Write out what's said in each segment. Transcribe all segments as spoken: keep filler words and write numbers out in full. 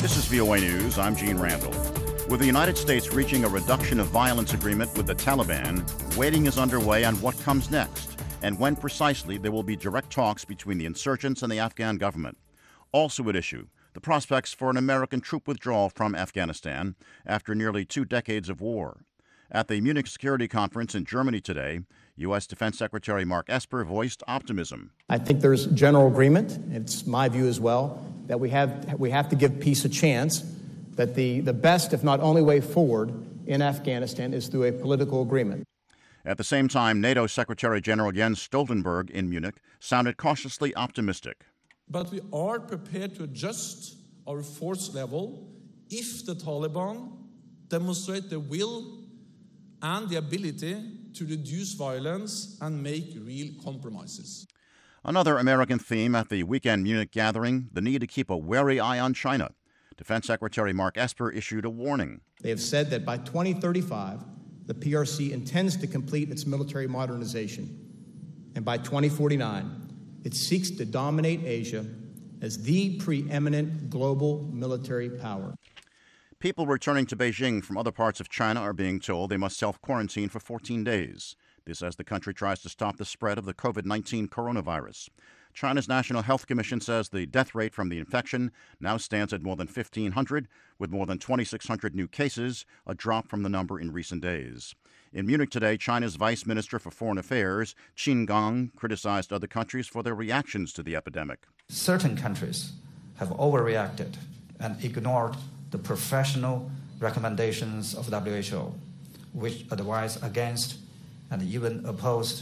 This is V O A News. I'm Gene Randall. With the United States reaching a reduction of violence agreement with the Taliban, waiting is underway on what comes next and when precisely there will be direct talks between the insurgents and the Afghan government. Also at issue, the prospects for an American troop withdrawal from Afghanistan after nearly two decades of war. At the Munich Security Conference in Germany today, U S. Defense Secretary Mark Esper voiced optimism. I think there's general agreement, it's my view as well, that we have we have to give peace a chance, that the, the best, if not only way forward in Afghanistan is through a political agreement. At the same time, NATO Secretary General Jens Stoltenberg in Munich sounded cautiously optimistic. But we are prepared to adjust our force level if the Taliban demonstrate the will and the ability to reduce violence and make real compromises. Another American theme at the weekend Munich gathering, the need to keep a wary eye on China. Defense Secretary Mark Esper issued a warning. They have said that by twenty thirty-five, the P R C intends to complete its military modernization. And by twenty forty-nine, it seeks to dominate Asia as the preeminent global military power. People returning to Beijing from other parts of China are being told they must self-quarantine for fourteen days. This as the country tries to stop the spread of the COVID nineteen coronavirus. China's National Health Commission says the death rate from the infection now stands at more than fifteen hundred, with more than twenty-six hundred new cases, a drop from the number in recent days. In Munich today, China's Vice Minister for Foreign Affairs, Qin Gang, criticized other countries for their reactions to the epidemic. Certain countries have overreacted and ignored the professional recommendations of W H O, which advise against and even opposed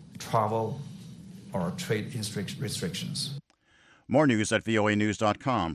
travel or trade restrictions. More news at V O A news dot com.